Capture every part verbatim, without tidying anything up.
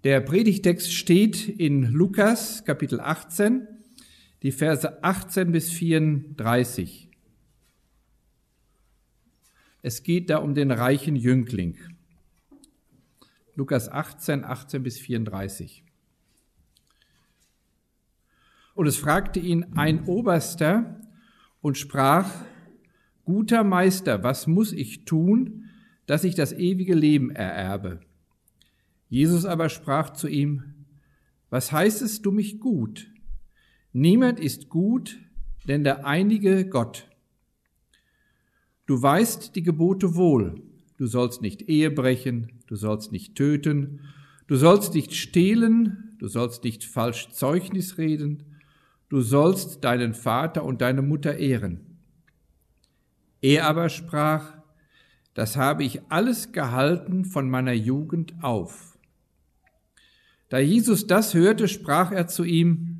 Der Predigtext steht in Lukas Kapitel achtzehn, die Verse achtzehn bis vierunddreißig. Es geht da um den reichen Jüngling. Lukas achtzehn, achtzehn bis vierunddreißig. Und es fragte ihn ein Oberster und sprach: Guter Meister, was muss ich tun, dass ich das ewige Leben ererbe? Jesus aber sprach zu ihm: Was heißest du mich gut? Niemand ist gut, denn der einige Gott. Du weißt die Gebote wohl. Du sollst nicht Ehe brechen, du sollst nicht töten, du sollst nicht stehlen, du sollst nicht falsch Zeugnis reden, du sollst deinen Vater und deine Mutter ehren. Er aber sprach: Das habe ich alles gehalten von meiner Jugend auf. Da Jesus das hörte, sprach er zu ihm: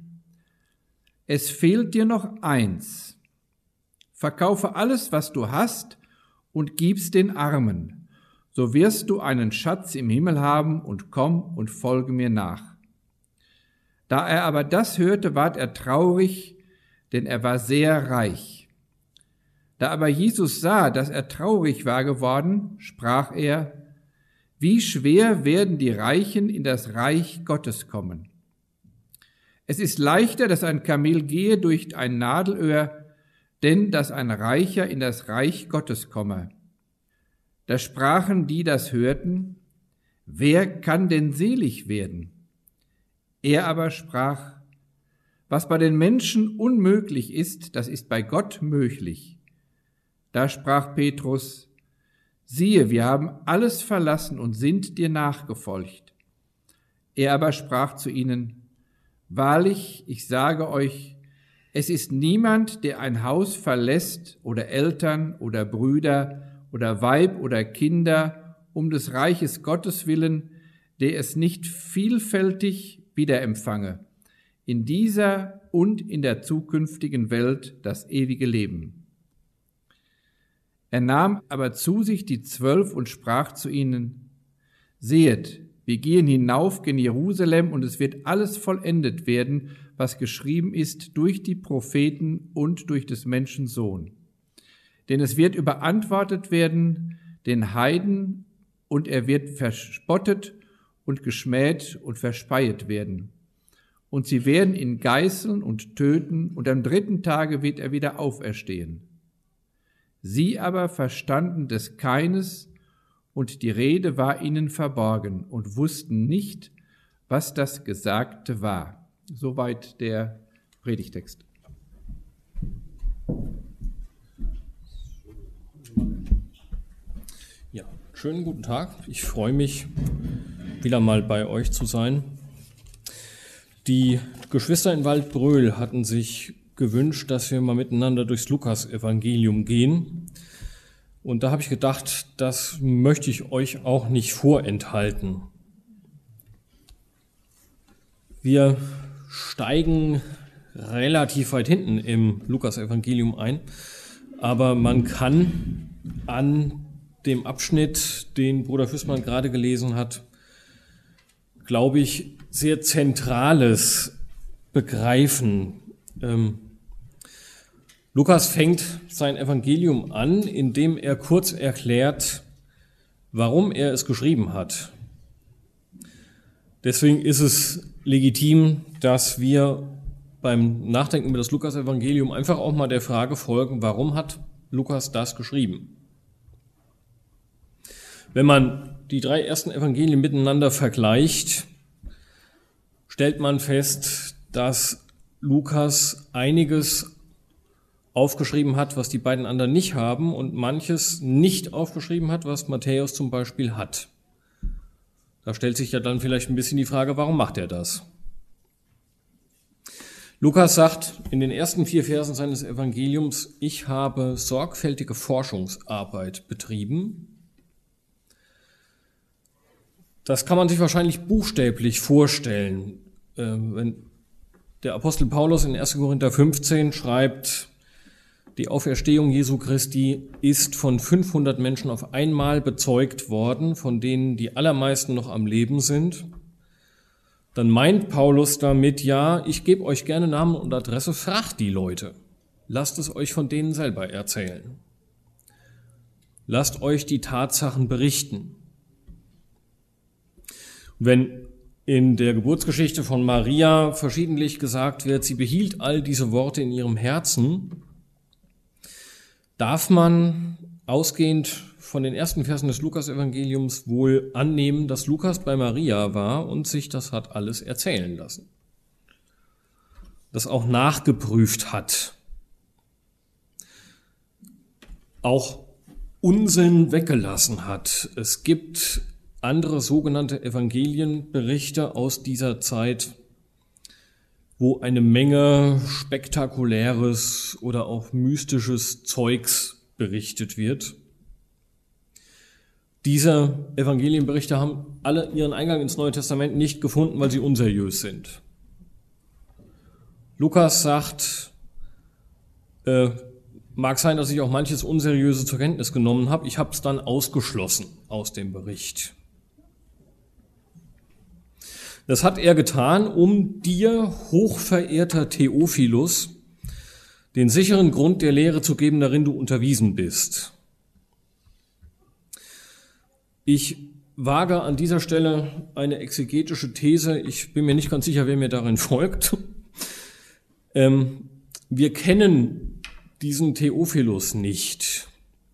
Es fehlt dir noch eins. Verkaufe alles, was du hast, und gib's den Armen. So wirst du einen Schatz im Himmel haben, und komm und folge mir nach. Da er aber das hörte, ward er traurig, denn er war sehr reich. Da aber Jesus sah, dass er traurig war geworden, sprach er: Wie schwer werden die Reichen in das Reich Gottes kommen. Es ist leichter, dass ein Kamel gehe durch ein Nadelöhr, denn dass ein Reicher in das Reich Gottes komme. Da sprachen die, das hörten: Wer kann denn selig werden? Er aber sprach: Was bei den Menschen unmöglich ist, das ist bei Gott möglich. Da sprach Petrus: Siehe, wir haben alles verlassen und sind dir nachgefolgt. Er aber sprach zu ihnen: Wahrlich, ich sage euch, es ist niemand, der ein Haus verlässt oder Eltern oder Brüder oder Weib oder Kinder um des Reiches Gottes willen, der es nicht vielfältig wiederempfange, in dieser und in der zukünftigen Welt das ewige Leben. Er nahm aber zu sich die Zwölf und sprach zu ihnen: Sehet, wir gehen hinauf gen Jerusalem, und es wird alles vollendet werden, was geschrieben ist durch die Propheten und durch des Menschen Sohn. Denn es wird überantwortet werden den Heiden, und er wird verspottet und geschmäht und verspeiet werden. Und sie werden ihn geißeln und töten, und am dritten Tage wird er wieder auferstehen. Sie aber verstanden des keines, und die Rede war ihnen verborgen und wussten nicht, was das Gesagte war. Soweit der Predigtext. Ja, schönen guten Tag. Ich freue mich, wieder mal bei euch zu sein. Die Geschwister in Waldbröl hatten sich gewünscht, dass wir mal miteinander durchs Lukas-Evangelium gehen. Und da habe ich gedacht, das möchte ich euch auch nicht vorenthalten. Wir steigen relativ weit hinten im Lukas-Evangelium ein, aber man kann an dem Abschnitt, den Bruder Füßmann gerade gelesen hat, glaube ich, sehr Zentrales begreifen. Ähm, Lukas fängt sein Evangelium an, indem er kurz erklärt, warum er es geschrieben hat. Deswegen ist es legitim, dass wir beim Nachdenken über das Lukas-Evangelium einfach auch mal der Frage folgen: Warum hat Lukas das geschrieben? Wenn man die drei ersten Evangelien miteinander vergleicht, stellt man fest, dass Lukas einiges aufgeschrieben hat, was die beiden anderen nicht haben, und manches nicht aufgeschrieben hat, was Matthäus zum Beispiel hat. Da stellt sich ja dann vielleicht ein bisschen die Frage, warum macht er das? Lukas sagt in den ersten vier Versen seines Evangeliums: Ich habe sorgfältige Forschungsarbeit betrieben. Das kann man sich wahrscheinlich buchstäblich vorstellen. Wenn der Apostel Paulus in erster Korinther fünfzehn schreibt: Die Auferstehung Jesu Christi ist von fünfhundert Menschen auf einmal bezeugt worden, von denen die allermeisten noch am Leben sind. dann meint Paulus damit, ja, ich gebe euch gerne Namen und Adresse, fragt die Leute. Lasst es euch von denen selber erzählen. Lasst euch die Tatsachen berichten. Wenn in der Geburtsgeschichte von Maria verschiedentlich gesagt wird, sie behielt all diese Worte in ihrem Herzen, darf man ausgehend von den ersten Versen des Lukas-Evangeliums wohl annehmen, dass Lukas bei Maria war und sich das hat alles erzählen lassen. Das auch nachgeprüft hat. Auch Unsinn weggelassen hat. Es gibt andere sogenannte Evangelienberichte aus dieser Zeit, wo eine Menge spektakuläres oder auch mystisches Zeugs berichtet wird. Diese Evangelienberichte haben alle ihren Eingang ins Neue Testament nicht gefunden, weil sie unseriös sind. Lukas sagt, äh, mag sein, dass ich auch manches Unseriöse zur Kenntnis genommen habe. Ich habe es dann ausgeschlossen aus dem Bericht. Das hat er getan, um dir, hochverehrter Theophilus, den sicheren Grund der Lehre zu geben, darin du unterwiesen bist. Ich wage an dieser Stelle eine exegetische These. Ich bin mir nicht ganz sicher, wer mir darin folgt. Ähm, wir kennen diesen Theophilus nicht.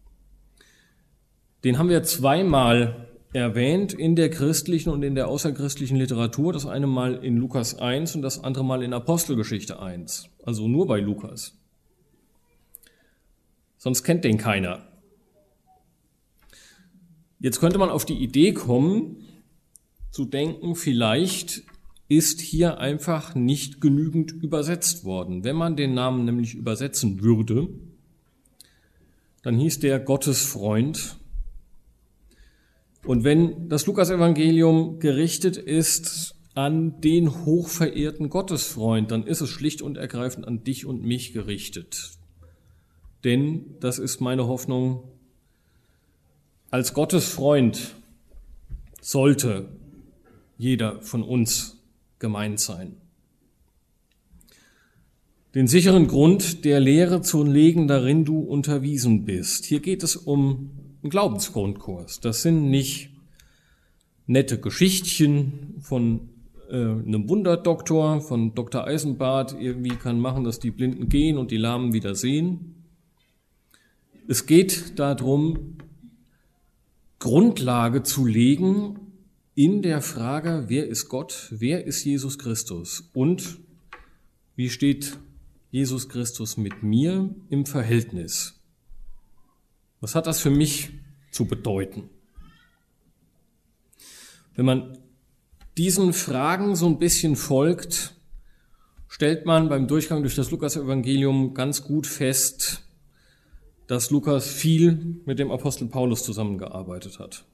Den haben wir zweimal erwähnt in der christlichen und in der außerchristlichen Literatur. Das eine Mal in Lukas eins und das andere Mal in Apostelgeschichte eins. Also nur bei Lukas. Sonst kennt den keiner. Jetzt könnte man auf die Idee kommen, zu denken, vielleicht ist hier einfach nicht genügend übersetzt worden. Wenn man den Namen nämlich übersetzen würde, dann hieß der Gottesfreund. Und wenn das Lukas-Evangelium gerichtet ist an den hochverehrten Gottesfreund, dann ist es schlicht und ergreifend an dich und mich gerichtet. Denn, das ist meine Hoffnung, als Gottesfreund sollte jeder von uns gemeint sein. Den sicheren Grund der Lehre zu legen, darin du unterwiesen bist. Hier geht es um einen Glaubensgrundkurs. Das sind nicht nette Geschichtchen von äh, einem Wunderdoktor, von Doktor Eisenbart, irgendwie kann machen, dass die Blinden gehen und die Lahmen wieder sehen. Es geht darum, Grundlage zu legen in der Frage, wer ist Gott, wer ist Jesus Christus und wie steht Jesus Christus mit mir im Verhältnis? Was hat das für mich zu bedeuten? Wenn man diesen Fragen so ein bisschen folgt, stellt man beim Durchgang durch das Lukas-Evangelium ganz gut fest, dass Lukas viel mit dem Apostel Paulus zusammengearbeitet hat.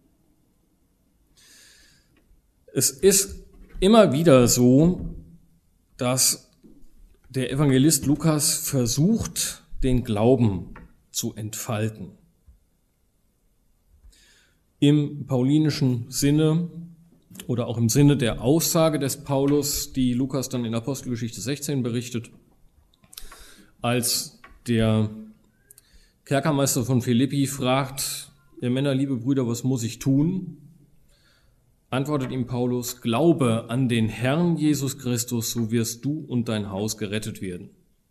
Es ist immer wieder so, dass der Evangelist Lukas versucht, den Glauben zu entfalten. Im paulinischen Sinne oder auch im Sinne der Aussage des Paulus, die Lukas dann in Apostelgeschichte sechzehn berichtet, als der Kerkermeister von Philippi fragt, ihr Männer, liebe Brüder, was muss ich tun? Antwortet ihm Paulus, glaube an den Herrn Jesus Christus, so wirst du und dein Haus gerettet werden.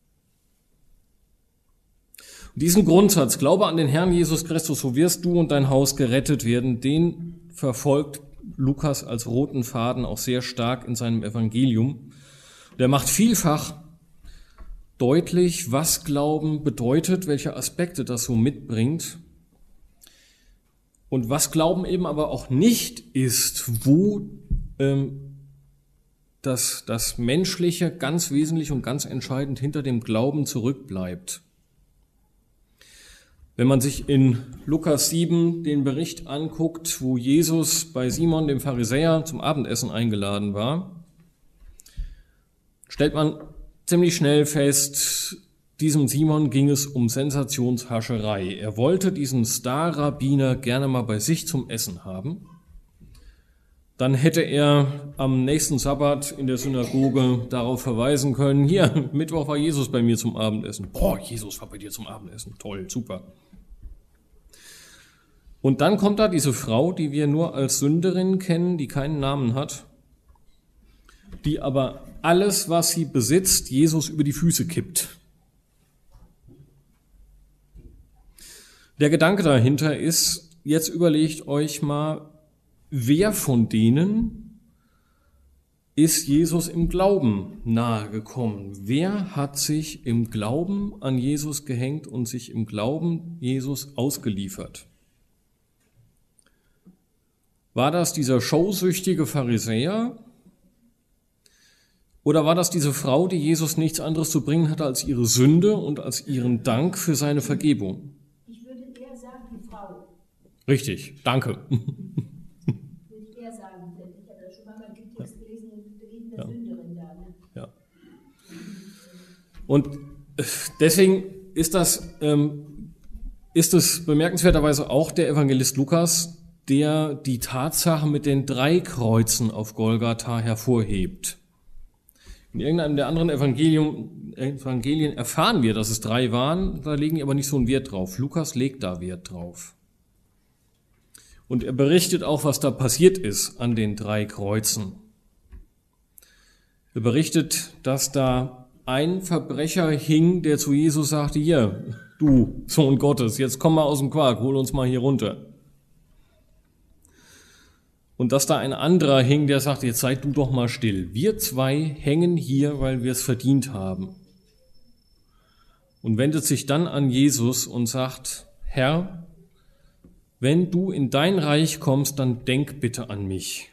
Und diesen Grundsatz, glaube an den Herrn Jesus Christus, so wirst du und dein Haus gerettet werden, den verfolgt Lukas als roten Faden auch sehr stark in seinem Evangelium. Der macht vielfach deutlich, was Glauben bedeutet, welche Aspekte das so mitbringt und was Glauben eben aber auch nicht ist, wo ähm, das, das Menschliche ganz wesentlich und ganz entscheidend hinter dem Glauben zurückbleibt. Wenn man sich in Lukas sieben den Bericht anguckt, wo Jesus bei Simon, dem Pharisäer, zum Abendessen eingeladen war, stellt man ziemlich schnell fest, diesem Simon ging es um Sensationshascherei. Er wollte diesen Star-Rabbiner gerne mal bei sich zum Essen haben. dann hätte er am nächsten Sabbat in der Synagoge darauf verweisen können, hier, Mittwoch war Jesus bei mir zum Abendessen. Boah, Jesus war bei dir zum Abendessen. Toll, super. Und dann kommt da diese Frau, die wir nur als Sünderin kennen, die keinen Namen hat, die aber alles, was sie besitzt, Jesus über die Füße kippt. Der Gedanke dahinter ist, jetzt überlegt euch mal, wer von denen ist Jesus im Glauben nahegekommen? Wer hat sich im Glauben an Jesus gehängt und sich im Glauben Jesus ausgeliefert? War das dieser showsüchtige Pharisäer? Oder war das diese Frau, die Jesus nichts anderes zu bringen hatte als ihre Sünde und als ihren Dank für seine Vergebung? Ich würde eher sagen, die Frau. Richtig, danke. Würde ich eher sagen, denn ich habe das schon mal beim Text gelesen, da geht eine Ja. Sünderin da. Ne? Ja. Und deswegen ist das, ähm, ist es bemerkenswerterweise auch der Evangelist Lukas, der die Tatsache mit den drei Kreuzen auf Golgatha hervorhebt. In irgendeinem der anderen Evangelium, Evangelien erfahren wir, dass es drei waren, da legen die aber nicht so einen Wert drauf. Lukas legt da Wert drauf. Und er berichtet auch, was da passiert ist an den drei Kreuzen. Er berichtet, dass da ein Verbrecher hing, der zu Jesus sagte, hier, du Sohn Gottes, jetzt komm mal aus dem Quark, hol uns mal hier runter. Und dass da ein anderer hing, der sagte, jetzt sei du doch mal still. Wir zwei hängen hier, weil wir es verdient haben. Und wendet sich dann an Jesus und sagt, Herr, wenn du in dein Reich kommst, dann denk bitte an mich.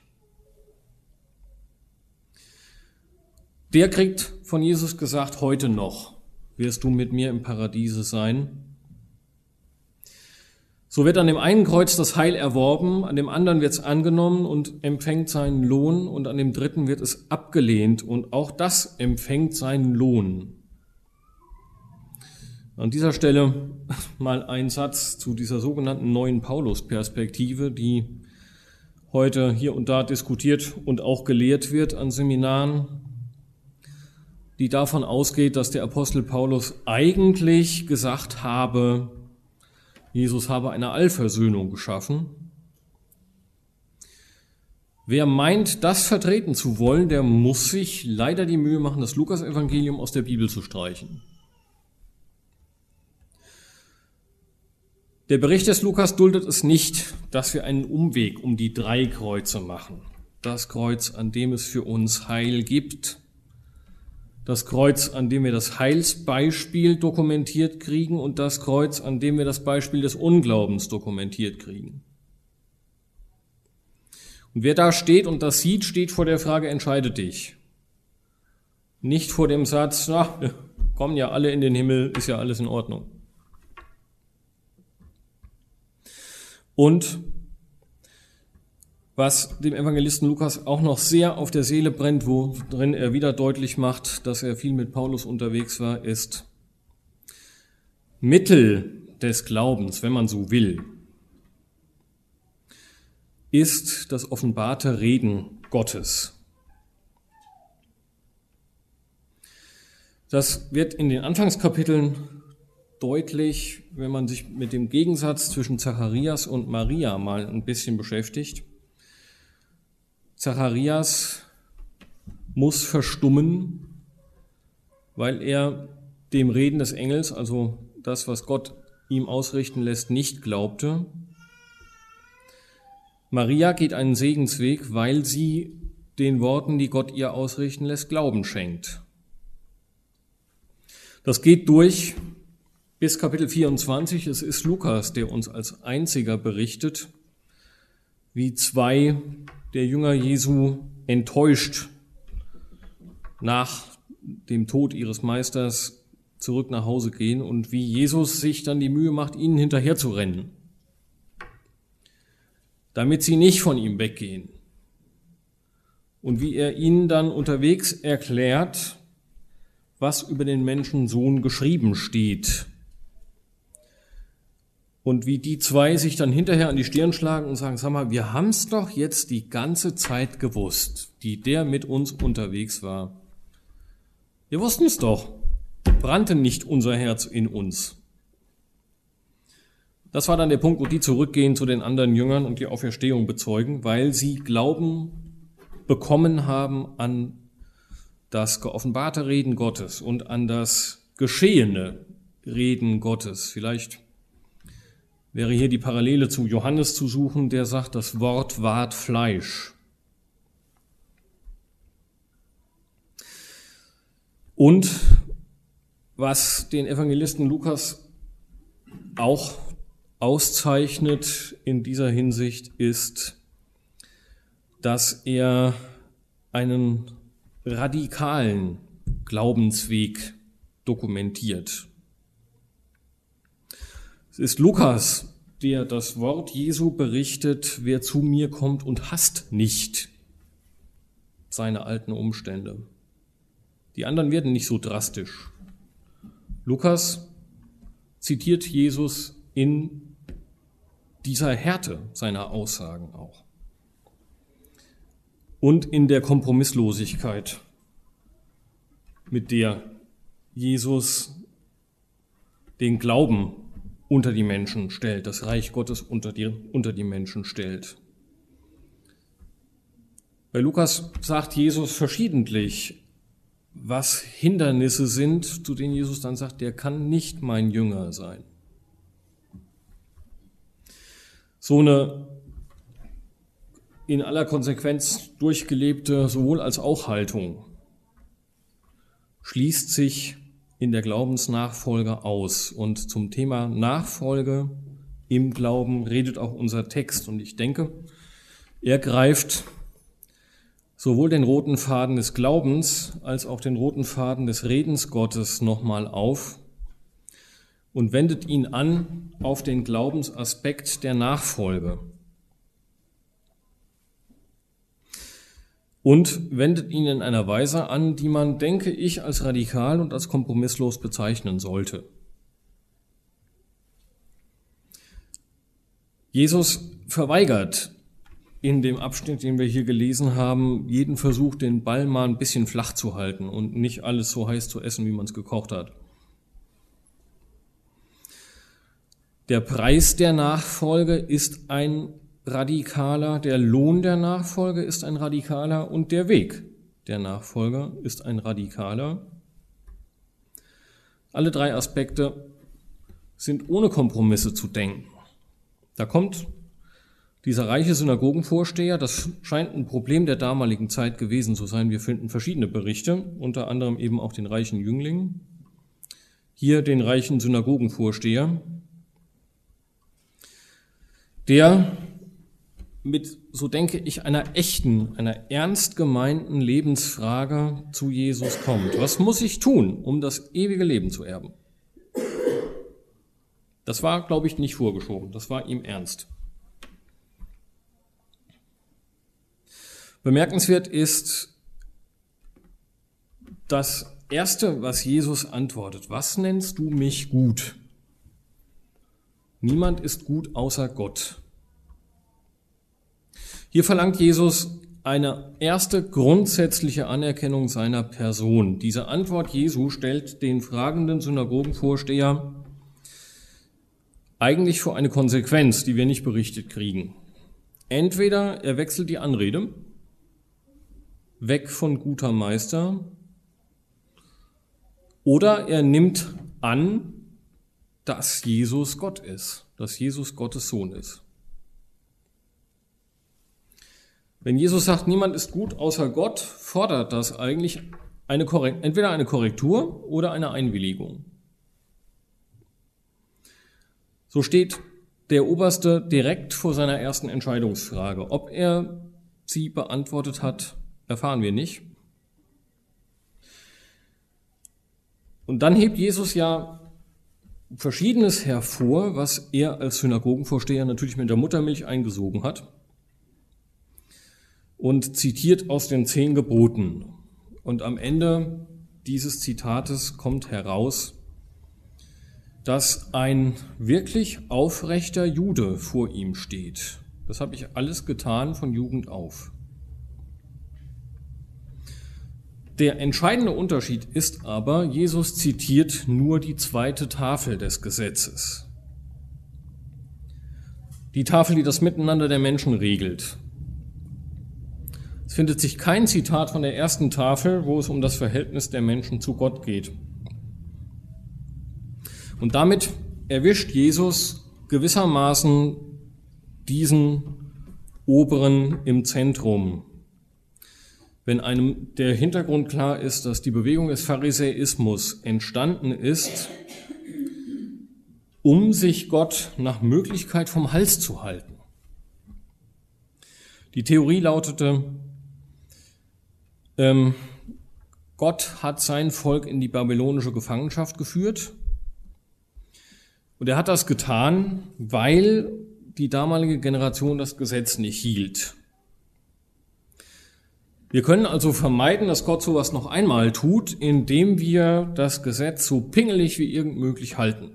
Der kriegt von Jesus gesagt, heute noch wirst du mit mir im Paradiese sein. So wird an dem einen Kreuz das Heil erworben, an dem anderen wird es angenommen und empfängt seinen Lohn und an dem dritten wird es abgelehnt und auch das empfängt seinen Lohn. An dieser Stelle mal ein Satz zu dieser sogenannten neuen Paulus-Perspektive, die heute hier und da diskutiert und auch gelehrt wird an Seminaren, die davon ausgeht, dass der Apostel Paulus eigentlich gesagt habe, Jesus habe eine Allversöhnung geschaffen. Wer meint, das vertreten zu wollen, der muss sich leider die Mühe machen, das Lukas-Evangelium aus der Bibel zu streichen. Der Bericht des Lukas duldet es nicht, dass wir einen Umweg um die drei Kreuze machen. Das Kreuz, an dem es für uns Heil gibt, das Kreuz, an dem wir das Heilsbeispiel dokumentiert kriegen und das Kreuz, an dem wir das Beispiel des Unglaubens dokumentiert kriegen. Und wer da steht und das sieht, steht vor der Frage, entscheide dich. Nicht vor dem Satz, na, wir kommen ja alle in den Himmel, ist ja alles in Ordnung. Und was dem Evangelisten Lukas auch noch sehr auf der Seele brennt, worin er wieder deutlich macht, dass er viel mit Paulus unterwegs war, ist Mittel des Glaubens, wenn man so will, ist das offenbarte Reden Gottes. Das wird in den Anfangskapiteln deutlich, wenn man sich mit dem Gegensatz zwischen Zacharias und Maria mal ein bisschen beschäftigt. Zacharias muss verstummen, weil er dem Reden des Engels, also das, was Gott ihm ausrichten lässt, nicht glaubte. Maria geht einen Segensweg, weil sie den Worten, die Gott ihr ausrichten lässt, Glauben schenkt. Das geht durch bis Kapitel vierundzwanzig. Es ist Lukas, der uns als einziger berichtet, wie zwei der Jünger Jesu enttäuscht nach dem Tod ihres Meisters zurück nach Hause gehen und wie Jesus sich dann die Mühe macht, ihnen hinterher zu rennen, damit sie nicht von ihm weggehen. Und wie er ihnen dann unterwegs erklärt, was über den Menschensohn geschrieben steht. Und wie die zwei sich dann hinterher an die Stirn schlagen und sagen, sag mal, wir haben's doch jetzt die ganze Zeit gewusst, die der mit uns unterwegs war. Wir wussten es doch. Brannte nicht unser Herz in uns. Das war dann der Punkt, wo die zurückgehen zu den anderen Jüngern und die Auferstehung bezeugen, weil sie Glauben bekommen haben an das geoffenbarte Reden Gottes und an das geschehene Reden Gottes. Vielleicht wäre hier die Parallele zu Johannes zu suchen, der sagt, das Wort ward Fleisch. Und was den Evangelisten Lukas auch auszeichnet in dieser Hinsicht ist, dass er einen radikalen Glaubensweg dokumentiert. Es ist Lukas, der das Wort Jesu berichtet, wer zu mir kommt und hasst nicht seine alten Umstände. Die anderen werden nicht so drastisch. Lukas zitiert Jesus in dieser Härte seiner Aussagen auch. Und in der Kompromisslosigkeit, mit der Jesus den Glauben unter die Menschen stellt, das Reich Gottes unter die, unter die Menschen stellt. Bei Lukas sagt Jesus verschiedentlich, was Hindernisse sind, zu denen Jesus dann sagt, der kann nicht mein Jünger sein. So eine in aller Konsequenz durchgelebte sowohl als auch Haltung schließt sich in der Glaubensnachfolge aus. Und zum Thema Nachfolge im Glauben redet auch unser Text. Und ich denke, er greift sowohl den roten Faden des Glaubens als auch den roten Faden des Redens Gottes nochmal auf und wendet ihn an auf den Glaubensaspekt der Nachfolge. Und wendet ihn in einer Weise an, die man, denke ich, als radikal und als kompromisslos bezeichnen sollte. Jesus verweigert in dem Abschnitt, den wir hier gelesen haben, jeden Versuch, den Ball mal ein bisschen flach zu halten und nicht alles so heiß zu essen, wie man es gekocht hat. Der Preis der Nachfolge ist ein radikaler, der Lohn der Nachfolge ist ein radikaler und der Weg der Nachfolger ist ein radikaler. Alle drei Aspekte sind ohne Kompromisse zu denken. Da kommt dieser reiche Synagogenvorsteher, das scheint ein Problem der damaligen Zeit gewesen zu sein. Wir finden verschiedene Berichte, unter anderem eben auch den reichen Jüngling. Hier den reichen Synagogenvorsteher, der mit, so denke ich, einer echten, einer ernst gemeinten Lebensfrage zu Jesus kommt. Was muss ich tun, um das ewige Leben zu erben? Das war, glaube ich, nicht vorgeschoben. Das war ihm ernst. Bemerkenswert ist das Erste, was Jesus antwortet. Was nennst du mich gut? Niemand ist gut außer Gott. Hier verlangt Jesus eine erste grundsätzliche Anerkennung seiner Person. Diese Antwort Jesu stellt den fragenden Synagogenvorsteher eigentlich vor eine Konsequenz, die wir nicht berichtet kriegen. Entweder er wechselt die Anrede, weg von guter Meister, oder er nimmt an, dass Jesus Gott ist, dass Jesus Gottes Sohn ist. Wenn Jesus sagt, niemand ist gut außer Gott, fordert das eigentlich eine Korrekt- entweder eine Korrektur oder eine Einwilligung. So steht der Oberste direkt vor seiner ersten Entscheidungsfrage. Ob er sie beantwortet hat, erfahren wir nicht. Und dann hebt Jesus ja Verschiedenes hervor, was er als Synagogenvorsteher natürlich mit der Muttermilch eingesogen hat und zitiert aus den zehn Geboten. Und am Ende dieses Zitates kommt heraus, dass ein wirklich aufrechter Jude vor ihm steht. Das habe ich alles getan von Jugend auf. Der entscheidende Unterschied ist aber, Jesus zitiert nur die zweite Tafel des Gesetzes. Die Tafel, die das Miteinander der Menschen regelt. Es findet sich kein Zitat von der ersten Tafel, wo es um das Verhältnis der Menschen zu Gott geht. Und damit erwischt Jesus gewissermaßen diesen Oberen im Zentrum. Wenn einem der Hintergrund klar ist, dass die Bewegung des Pharisäismus entstanden ist, um sich Gott nach Möglichkeit vom Hals zu halten. Die Theorie lautete, ähm, Gott hat sein Volk in die babylonische Gefangenschaft geführt und er hat das getan, weil die damalige Generation das Gesetz nicht hielt. Wir können also vermeiden, dass Gott sowas noch einmal tut, indem wir das Gesetz so pingelig wie irgend möglich halten.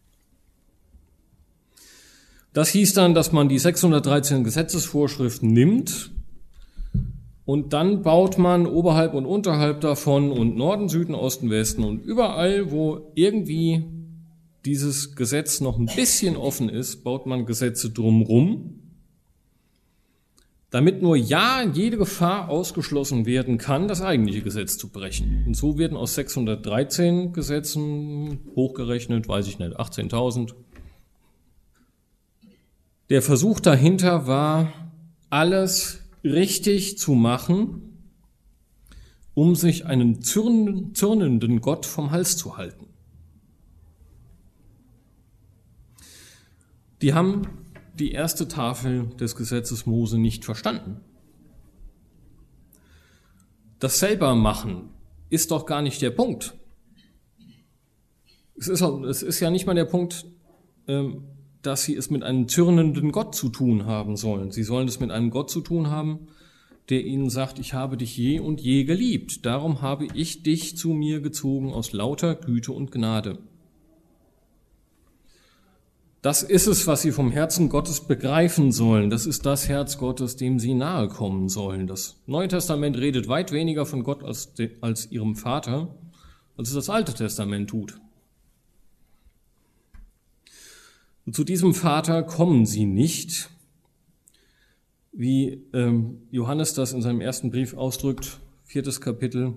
Das hieß dann, dass man die sechshundertdreizehn Gesetzesvorschriften nimmt und dann baut man oberhalb und unterhalb davon und Norden, Süden, Osten, Westen und überall, wo irgendwie dieses Gesetz noch ein bisschen offen ist, baut man Gesetze drumrum, damit nur ja jede Gefahr ausgeschlossen werden kann, das eigentliche Gesetz zu brechen. Und so werden aus sechshundertdreizehn Gesetzen hochgerechnet, weiß ich nicht, achtzehntausend. Der Versuch dahinter war, alles richtig zu machen, um sich einen zürnenden Gott vom Hals zu halten. Die haben die erste Tafel des Gesetzes Mose nicht verstanden. Das Selbermachen ist doch gar nicht der Punkt. Es ist, es ist ja nicht mal der Punkt, dass sie es mit einem zürnenden Gott zu tun haben sollen. Sie sollen es mit einem Gott zu tun haben, der ihnen sagt, ich habe dich je und je geliebt. Darum habe ich dich zu mir gezogen aus lauter Güte und Gnade. Das ist es, was sie vom Herzen Gottes begreifen sollen. Das ist das Herz Gottes, dem sie nahe kommen sollen. Das Neue Testament redet weit weniger von Gott als, de, als ihrem Vater, als es das Alte Testament tut. Und zu diesem Vater kommen sie nicht, wie ähm, Johannes das in seinem ersten Brief ausdrückt, viertes Kapitel.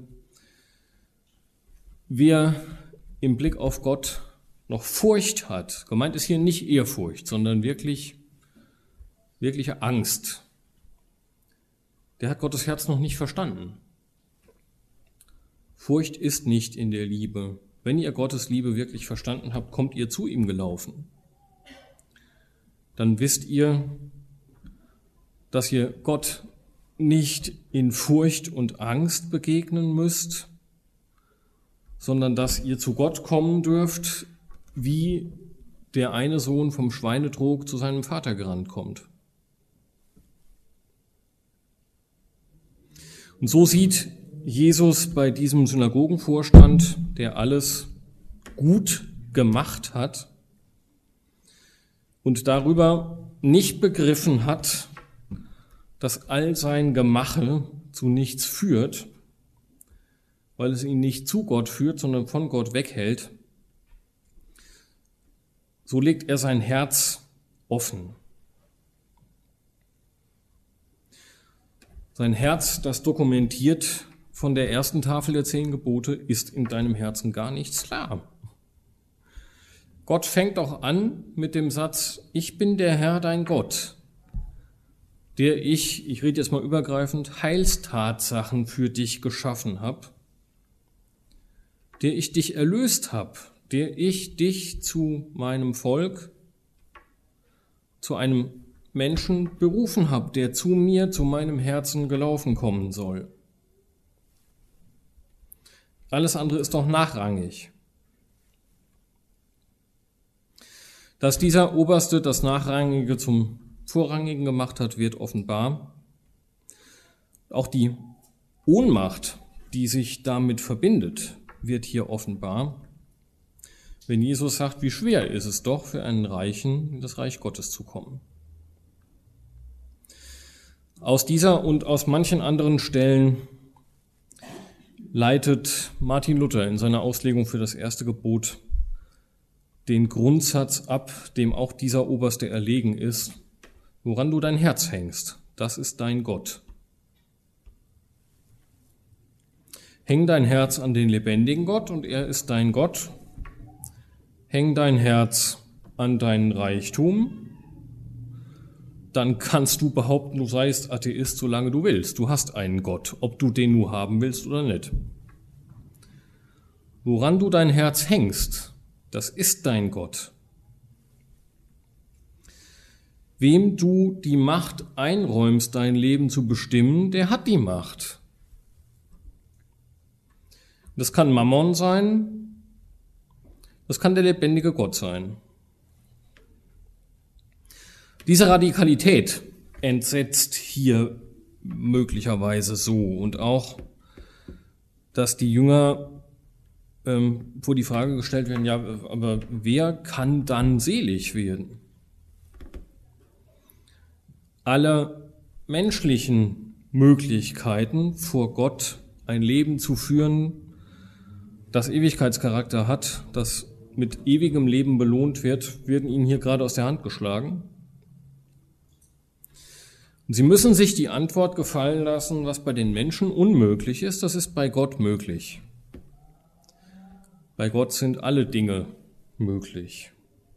Wer im Blick auf Gott noch Furcht hat, gemeint ist hier nicht Ehrfurcht, sondern wirklich, wirkliche Angst, der hat Gottes Herz noch nicht verstanden. Furcht ist nicht in der Liebe. Wenn ihr Gottes Liebe wirklich verstanden habt, kommt ihr zu ihm gelaufen. Dann wisst ihr, dass ihr Gott nicht in Furcht und Angst begegnen müsst, sondern dass ihr zu Gott kommen dürft, wie der eine Sohn vom Schweinetrog zu seinem Vater gerannt kommt. Und so sieht Jesus bei diesem Synagogenvorstand, der alles gut gemacht hat und darüber nicht begriffen hat, dass all sein Gemache zu nichts führt, weil es ihn nicht zu Gott führt, sondern von Gott weghält. So legt er sein Herz offen. Sein Herz, das dokumentiert von der ersten Tafel der zehn Gebote, ist in deinem Herzen gar nichts klar. Gott fängt auch an mit dem Satz, ich bin der Herr, dein Gott, der ich, ich rede jetzt mal übergreifend, Heilstatsachen für dich geschaffen habe, der ich dich erlöst habe, der ich dich zu meinem Volk, zu einem Menschen berufen habe, der zu mir, zu meinem Herzen gelaufen kommen soll. Alles andere ist doch nachrangig. Dass dieser Oberste das Nachrangige zum Vorrangigen gemacht hat, wird offenbar. Auch die Ohnmacht, die sich damit verbindet, wird hier offenbar. wenn Jesus sagt, wie schwer ist es doch für einen Reichen, in das Reich Gottes zu kommen. Aus dieser und aus manchen anderen Stellen leitet Martin Luther in seiner Auslegung für das erste Gebot den Grundsatz ab, dem auch dieser Oberste erlegen ist: Woran du dein Herz hängst, das ist dein Gott. Häng dein Herz an den lebendigen Gott und er ist dein Gott. Häng dein Herz an deinen Reichtum, dann kannst du behaupten, du seist Atheist, solange du willst. Du hast einen Gott, ob du den nur haben willst oder nicht. Woran du dein Herz hängst, das ist dein Gott. Wem du die Macht einräumst, dein Leben zu bestimmen, der hat die Macht. Das kann Mammon sein, das kann der lebendige Gott sein. Diese Radikalität entsetzt hier möglicherweise so und auch, dass die Jünger ähm, vor die Frage gestellt werden, ja, aber wer kann dann selig werden? Alle menschlichen Möglichkeiten, vor Gott ein Leben zu führen, das Ewigkeitscharakter hat, das mit ewigem Leben belohnt wird, werden ihnen hier gerade aus der Hand geschlagen. Und sie müssen sich die Antwort gefallen lassen, was bei den Menschen unmöglich ist, das ist bei Gott möglich. Bei Gott sind alle Dinge möglich.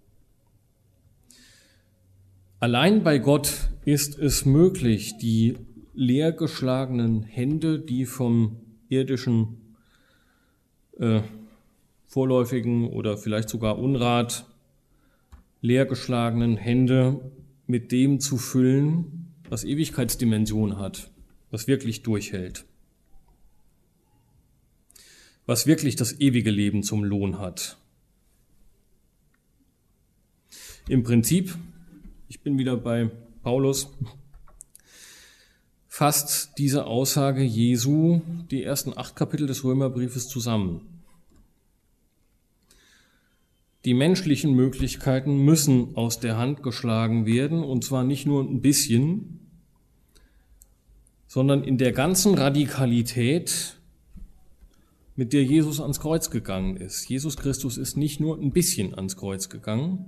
Allein bei Gott ist es möglich, die leergeschlagenen Hände, die vom irdischen äh, vorläufigen oder vielleicht sogar Unrat leergeschlagenen Hände mit dem zu füllen, was Ewigkeitsdimension hat, was wirklich durchhält, was wirklich das ewige Leben zum Lohn hat. Im Prinzip, ich bin wieder bei Paulus, fasst diese Aussage Jesu die ersten acht Kapitel des Römerbriefes zusammen. Die menschlichen Möglichkeiten müssen aus der Hand geschlagen werden, und zwar nicht nur ein bisschen, sondern in der ganzen Radikalität, mit der Jesus ans Kreuz gegangen ist. Jesus Christus ist nicht nur ein bisschen ans Kreuz gegangen,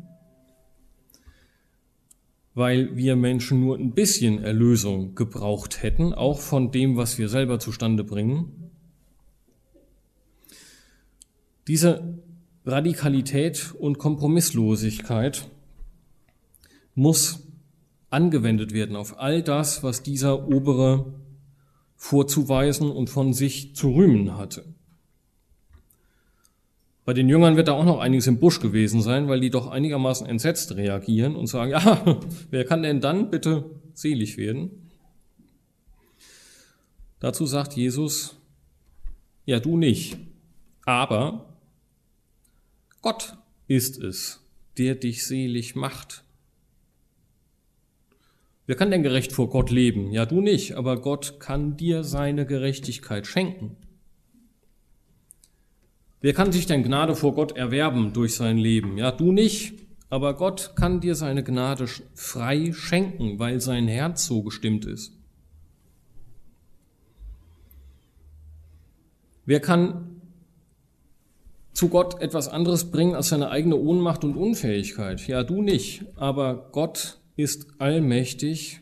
weil wir Menschen nur ein bisschen Erlösung gebraucht hätten, auch von dem, was wir selber zustande bringen. Diese Radikalität und Kompromisslosigkeit muss angewendet werden auf all das, was dieser Obere vorzuweisen und von sich zu rühmen hatte. Bei den Jüngern wird da auch noch einiges im Busch gewesen sein, weil die doch einigermaßen entsetzt reagieren und sagen, ja, wer kann denn dann bitte selig werden? Dazu sagt Jesus, ja, du nicht, aber Gott ist es, der dich selig macht. Wer kann denn gerecht vor Gott leben? Ja, du nicht, aber Gott kann dir seine Gerechtigkeit schenken. Wer kann sich denn Gnade vor Gott erwerben durch sein Leben? Ja, du nicht, aber Gott kann dir seine Gnade frei schenken, weil sein Herz so gestimmt ist. Wer kann zu Gott etwas anderes bringen als seine eigene Ohnmacht und Unfähigkeit? Ja, du nicht, aber Gott ist allmächtig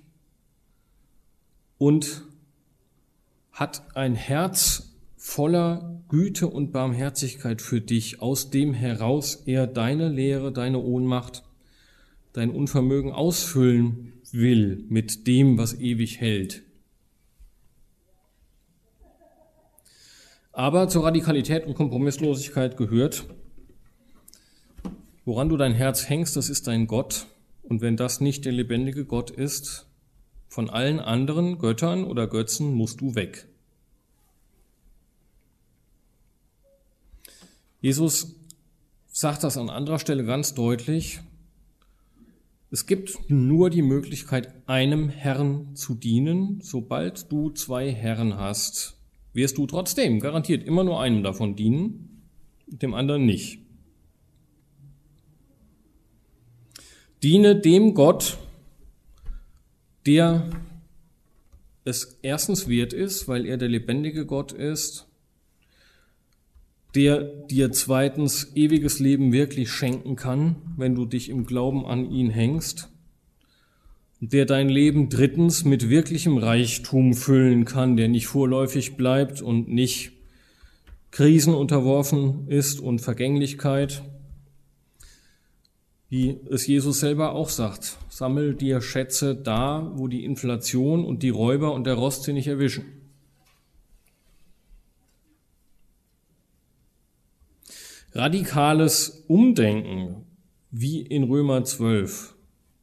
und hat ein Herz voller Güte und Barmherzigkeit für dich, aus dem heraus er deine Leere, deine Ohnmacht, dein Unvermögen ausfüllen will mit dem, was ewig hält. Aber zur Radikalität und Kompromisslosigkeit gehört, woran du dein Herz hängst, das ist dein Gott. Und wenn das nicht der lebendige Gott ist, von allen anderen Göttern oder Götzen musst du weg. Jesus sagt das an anderer Stelle ganz deutlich. Es gibt nur die Möglichkeit, einem Herrn zu dienen. Sobald du zwei Herren hast, wirst du trotzdem garantiert immer nur einem davon dienen, dem anderen nicht. Diene dem Gott, der es erstens wert ist, weil er der lebendige Gott ist, der dir zweitens ewiges Leben wirklich schenken kann, wenn du dich im Glauben an ihn hängst, der dein Leben drittens mit wirklichem Reichtum füllen kann, der nicht vorläufig bleibt und nicht Krisen unterworfen ist und Vergänglichkeit, wie es Jesus selber auch sagt: Sammel dir Schätze da, wo die Inflation und die Räuber und der Rost sie nicht erwischen. Radikales Umdenken, wie in Römer zwölf.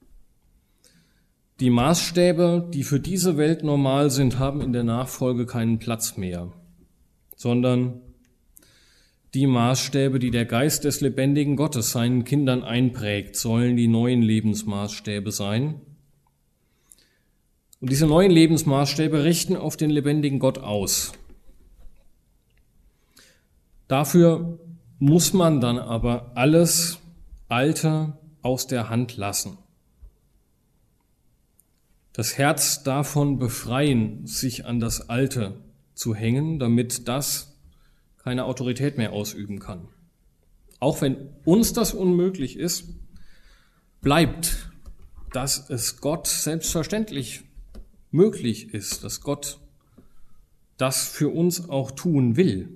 Die Maßstäbe, die für diese Welt normal sind, haben in der Nachfolge keinen Platz mehr, sondern die Maßstäbe, die der Geist des lebendigen Gottes seinen Kindern einprägt, sollen die neuen Lebensmaßstäbe sein. Und diese neuen Lebensmaßstäbe richten auf den lebendigen Gott aus. Dafür muss man dann aber alles Alte aus der Hand lassen. Das Herz davon befreien, sich an das Alte zu hängen, damit das keine Autorität mehr ausüben kann. Auch wenn uns das unmöglich ist, bleibt, dass es Gott selbstverständlich möglich ist, dass Gott das für uns auch tun will.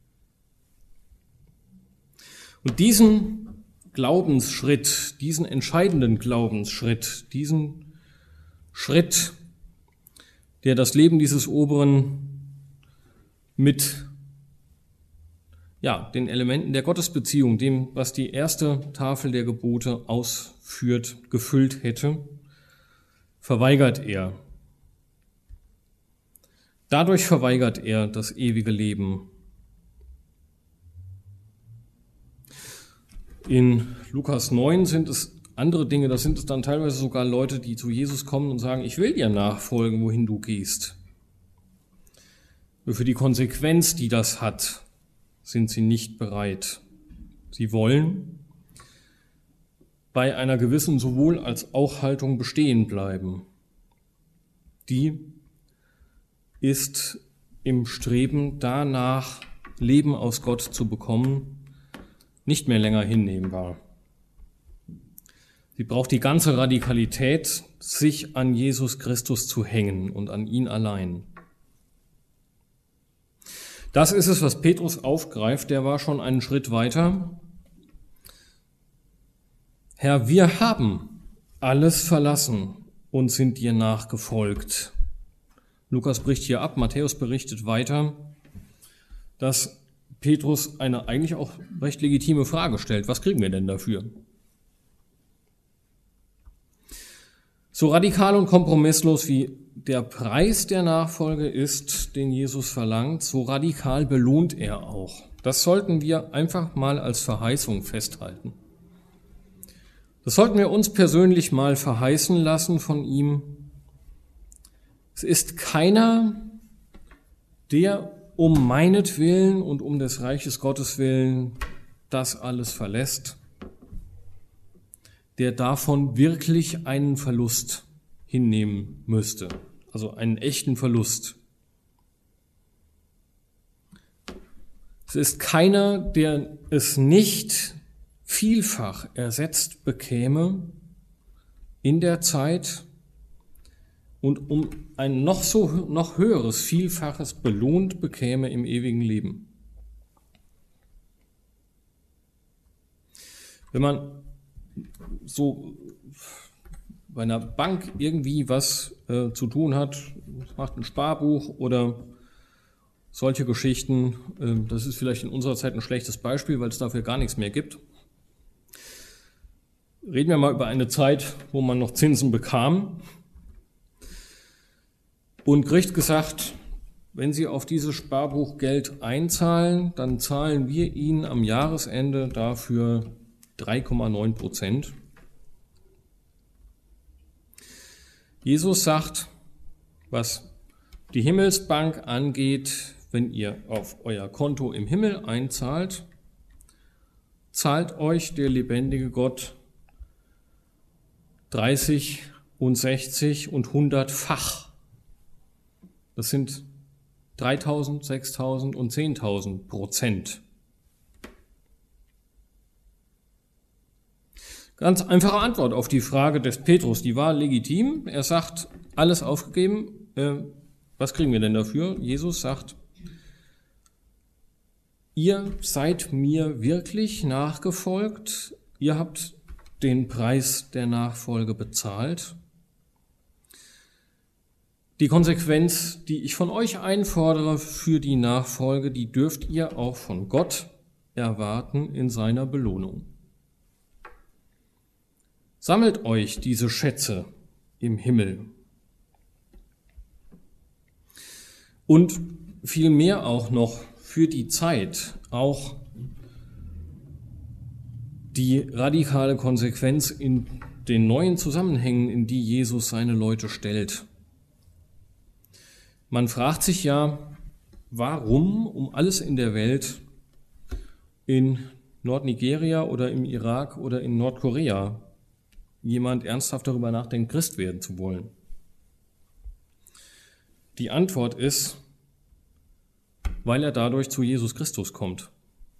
Und diesen Glaubensschritt, diesen entscheidenden Glaubensschritt, diesen Schritt, der das Leben dieses Oberen mit ja, den Elementen der Gottesbeziehung, dem, was die erste Tafel der Gebote ausführt, gefüllt hätte, verweigert er. Dadurch verweigert er das ewige Leben. In Lukas neun sind es andere Dinge, da sind es dann teilweise sogar Leute, die zu Jesus kommen und sagen: Ich will dir nachfolgen, wohin du gehst. Nur für die Konsequenz, die das hat, sind sie nicht bereit. Sie wollen bei einer gewissen sowohl als auch Haltung bestehen bleiben. Die ist im Streben danach, Leben aus Gott zu bekommen, nicht mehr länger hinnehmbar. Sie braucht die ganze Radikalität, sich an Jesus Christus zu hängen und an ihn allein. Das ist es, was Petrus aufgreift, der war schon einen Schritt weiter. Herr, wir haben alles verlassen und sind dir nachgefolgt. Lukas bricht hier ab, Matthäus berichtet weiter, dass Petrus eine eigentlich auch recht legitime Frage stellt: Was kriegen wir denn dafür? So radikal und kompromisslos wie der Preis der Nachfolge ist, den Jesus verlangt, so radikal belohnt er auch. Das sollten wir einfach mal als Verheißung festhalten. Das sollten wir uns persönlich mal verheißen lassen von ihm. Es ist keiner, der um meinetwillen und um des Reiches Gottes willen das alles verlässt, der davon wirklich einen Verlust hinnehmen müsste, also einen echten Verlust. Es ist keiner, der es nicht vielfach ersetzt bekäme in der Zeit und um ein noch so noch höheres Vielfaches belohnt bekäme im ewigen Leben. Wenn man so bei einer Bank irgendwie was äh, zu tun hat, macht ein Sparbuch oder solche Geschichten, äh, das ist vielleicht in unserer Zeit ein schlechtes Beispiel, weil es dafür gar nichts mehr gibt. Reden wir mal über eine Zeit, wo man noch Zinsen bekam und kriegt gesagt, wenn Sie auf dieses Sparbuch Geld einzahlen, dann zahlen wir Ihnen am Jahresende dafür drei Komma neun Prozent. Jesus sagt, was die Himmelsbank angeht, wenn ihr auf euer Konto im Himmel einzahlt, zahlt euch der lebendige Gott dreißig und sechzig und hundertfach. Das sind dreitausend, sechstausend und zehntausend Prozent. Ganz einfache Antwort auf die Frage des Petrus, die war legitim. Er sagt, alles aufgegeben, äh, was kriegen wir denn dafür? Jesus sagt, ihr seid mir wirklich nachgefolgt, ihr habt den Preis der Nachfolge bezahlt. Die Konsequenz, die ich von euch einfordere für die Nachfolge, die dürft ihr auch von Gott erwarten in seiner Belohnung. Sammelt euch diese Schätze im Himmel. Und vielmehr auch noch für die Zeit, auch die radikale Konsequenz in den neuen Zusammenhängen, in die Jesus seine Leute stellt. Man fragt sich ja, warum um alles in der Welt in Nordnigeria oder im Irak oder in Nordkorea jemand ernsthaft darüber nachdenkt, Christ werden zu wollen. Die Antwort ist, weil er dadurch zu Jesus Christus kommt.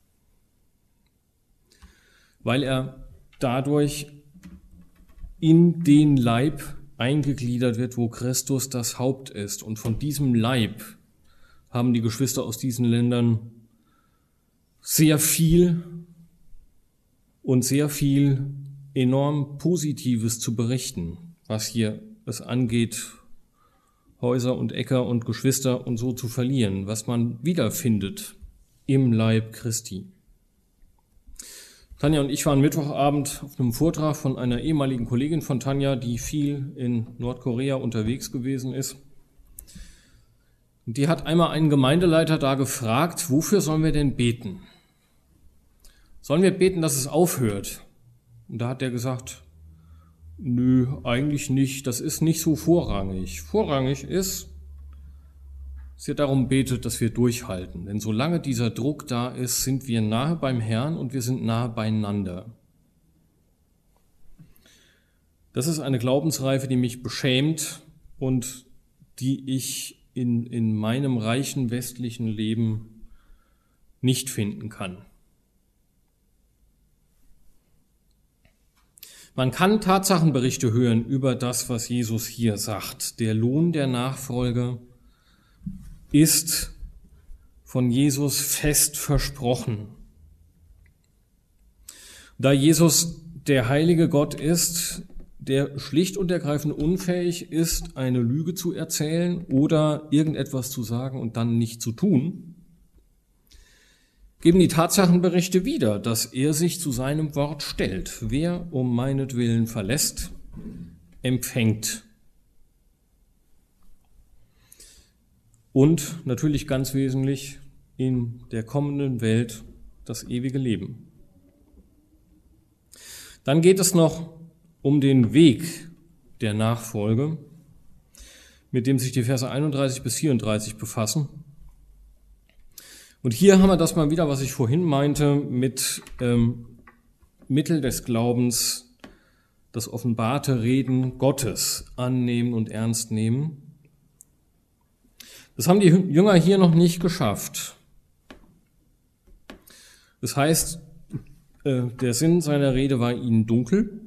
Weil er dadurch in den Leib eingegliedert wird, wo Christus das Haupt ist. Und von diesem Leib haben die Geschwister aus diesen Ländern sehr viel und sehr viel enorm Positives zu berichten, was hier es angeht, Häuser und Äcker und Geschwister und so zu verlieren, was man wiederfindet im Leib Christi. Tanja und ich waren Mittwochabend auf einem Vortrag von einer ehemaligen Kollegin von Tanja, die viel in Nordkorea unterwegs gewesen ist. Und die hat einmal einen Gemeindeleiter da gefragt, wofür sollen wir denn beten? Sollen wir beten, dass es aufhört? Und da hat er gesagt, nö, eigentlich nicht, das ist nicht so vorrangig. Vorrangig ist, dass ihr darum betet, dass wir durchhalten. Denn solange dieser Druck da ist, sind wir nahe beim Herrn und wir sind nahe beieinander. Das ist eine Glaubensreife, die mich beschämt und die ich in, in meinem reichen westlichen Leben nicht finden kann. Man kann Tatsachenberichte hören über das, was Jesus hier sagt. Der Lohn der Nachfolge ist von Jesus fest versprochen. Da Jesus der heilige Gott ist, der schlicht und ergreifend unfähig ist, eine Lüge zu erzählen oder irgendetwas zu sagen und dann nicht zu tun, geben die Tatsachenberichte wieder, dass er sich zu seinem Wort stellt. Wer um meinetwillen verlässt, empfängt. Und natürlich ganz wesentlich in der kommenden Welt das ewige Leben. Dann geht es noch um den Weg der Nachfolge, mit dem sich die Verse einunddreißig bis vierunddreißig befassen. Und hier haben wir das mal wieder, was ich vorhin meinte, mit ähm, Mittel des Glaubens, das offenbarte Reden Gottes annehmen und ernst nehmen. Das haben die Jünger hier noch nicht geschafft. Das heißt, äh, der Sinn seiner Rede war ihnen dunkel.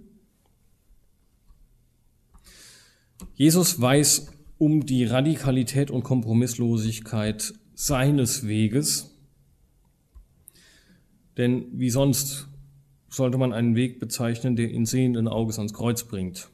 Jesus weiß um die Radikalität und Kompromisslosigkeit seines Weges, denn wie sonst sollte man einen Weg bezeichnen, der ihn sehenden Auges ans Kreuz bringt.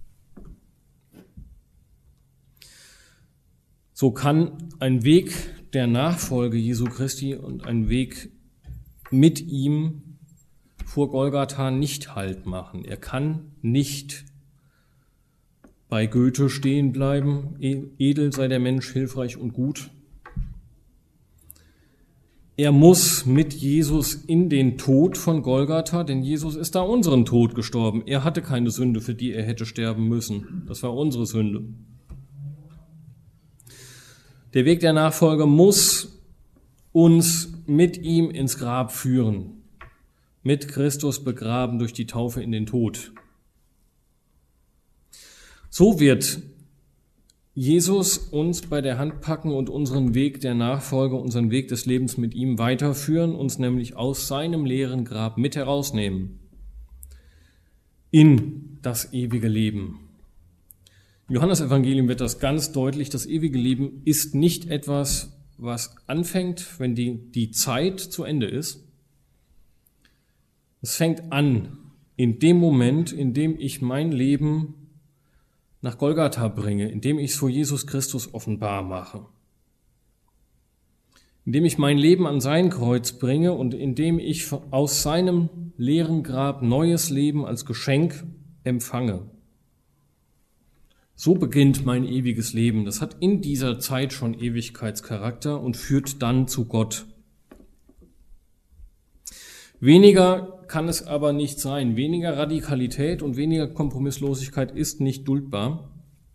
So kann ein Weg der Nachfolge Jesu Christi und ein Weg mit ihm vor Golgatha nicht Halt machen. Er kann nicht bei Goethe stehen bleiben, edel sei der Mensch, hilfreich und gut. Er muss mit Jesus in den Tod von Golgatha, denn Jesus ist da unseren Tod gestorben. Er hatte keine Sünde, für die er hätte sterben müssen. Das war unsere Sünde. Der Weg der Nachfolge muss uns mit ihm ins Grab führen, mit Christus begraben durch die Taufe in den Tod. So wird Jesus uns bei der Hand packen und unseren Weg der Nachfolge, unseren Weg des Lebens mit ihm weiterführen, uns nämlich aus seinem leeren Grab mit herausnehmen in das ewige Leben. Im Johannesevangelium wird das ganz deutlich. Das ewige Leben ist nicht etwas, was anfängt, wenn die, die Zeit zu Ende ist. Es fängt an in dem Moment, in dem ich mein Leben nach Golgatha bringe, in dem ich es vor Jesus Christus offenbar mache. Indem ich mein Leben an sein Kreuz bringe und indem ich aus seinem leeren Grab neues Leben als Geschenk empfange. So beginnt mein ewiges Leben. Das hat in dieser Zeit schon Ewigkeitscharakter und führt dann zu Gott. Weniger kann es aber nicht sein. Weniger Radikalität und weniger Kompromisslosigkeit ist nicht duldbar.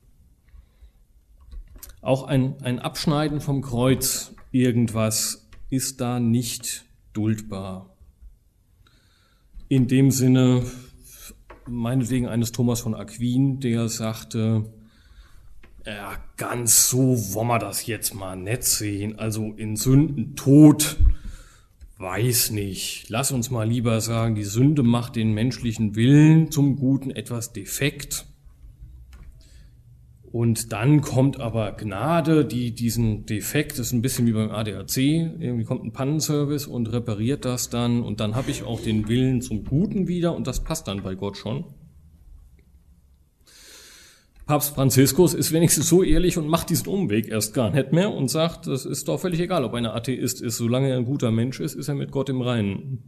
Auch ein, ein Abschneiden vom Kreuz, irgendwas, ist da nicht duldbar. In dem Sinne, meinetwegen eines Thomas von Aquin, der sagte, ja, ganz so wollen wir das jetzt mal nicht sehen. Also in Sünden Tod, weiß nicht. Lass uns mal lieber sagen, die Sünde macht den menschlichen Willen zum Guten etwas defekt. Und dann kommt aber Gnade, die diesen Defekt, das ist ein bisschen wie beim A D A C, irgendwie kommt ein Pannenservice und repariert das dann und dann habe ich auch den Willen zum Guten wieder und das passt dann bei Gott schon. Papst Franziskus ist wenigstens so ehrlich und macht diesen Umweg erst gar nicht mehr und sagt, es ist doch völlig egal, ob einer Atheist ist, solange er ein guter Mensch ist, ist er mit Gott im Reinen.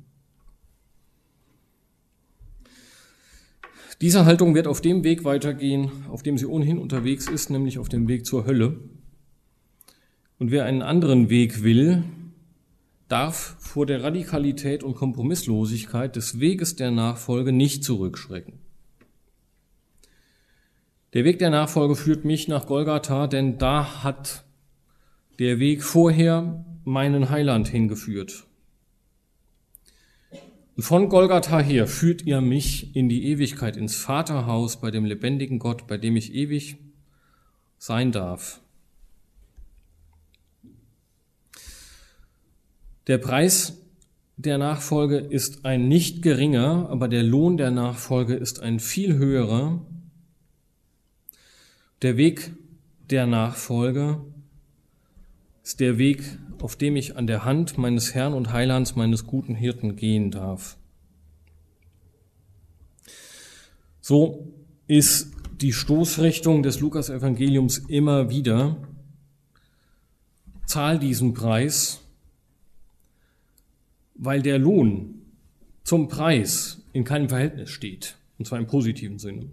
Diese Haltung wird auf dem Weg weitergehen, auf dem sie ohnehin unterwegs ist, nämlich auf dem Weg zur Hölle. Und wer einen anderen Weg will, darf vor der Radikalität und Kompromisslosigkeit des Weges der Nachfolge nicht zurückschrecken. Der Weg der Nachfolge führt mich nach Golgatha, denn da hat der Weg vorher meinen Heiland hingeführt. Von Golgatha her führt ihr mich in die Ewigkeit, ins Vaterhaus bei dem lebendigen Gott, bei dem ich ewig sein darf. Der Preis der Nachfolge ist ein nicht geringer, aber der Lohn der Nachfolge ist ein viel höherer. Der Weg der Nachfolge ist der Weg, auf dem ich an der Hand meines Herrn und Heilands, meines guten Hirten gehen darf. So ist die Stoßrichtung des Lukas-Evangeliums immer wieder: Zahl diesen Preis, weil der Lohn zum Preis in keinem Verhältnis steht, und zwar im positiven Sinne.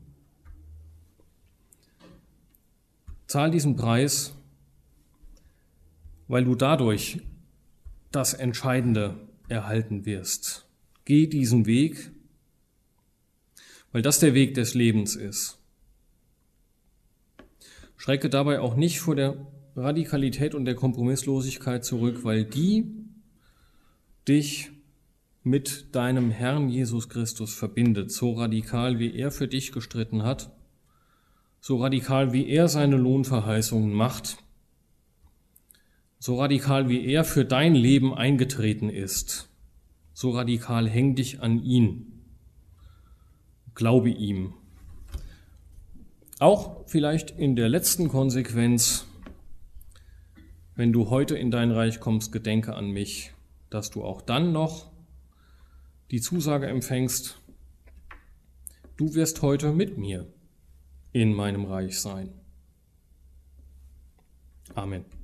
Zahl diesen Preis, weil du dadurch das Entscheidende erhalten wirst. Geh diesen Weg, weil das der Weg des Lebens ist. Schrecke dabei auch nicht vor der Radikalität und der Kompromisslosigkeit zurück, weil die dich mit deinem Herrn Jesus Christus verbindet, so radikal wie er für dich gestritten hat, so radikal wie er seine Lohnverheißungen macht, so radikal wie er für dein Leben eingetreten ist, so radikal häng dich an ihn, glaube ihm. Auch vielleicht in der letzten Konsequenz, wenn du heute in dein Reich kommst, gedenke an mich, dass du auch dann noch die Zusage empfängst, du wirst heute mit mir in meinem Reich sein. Amen.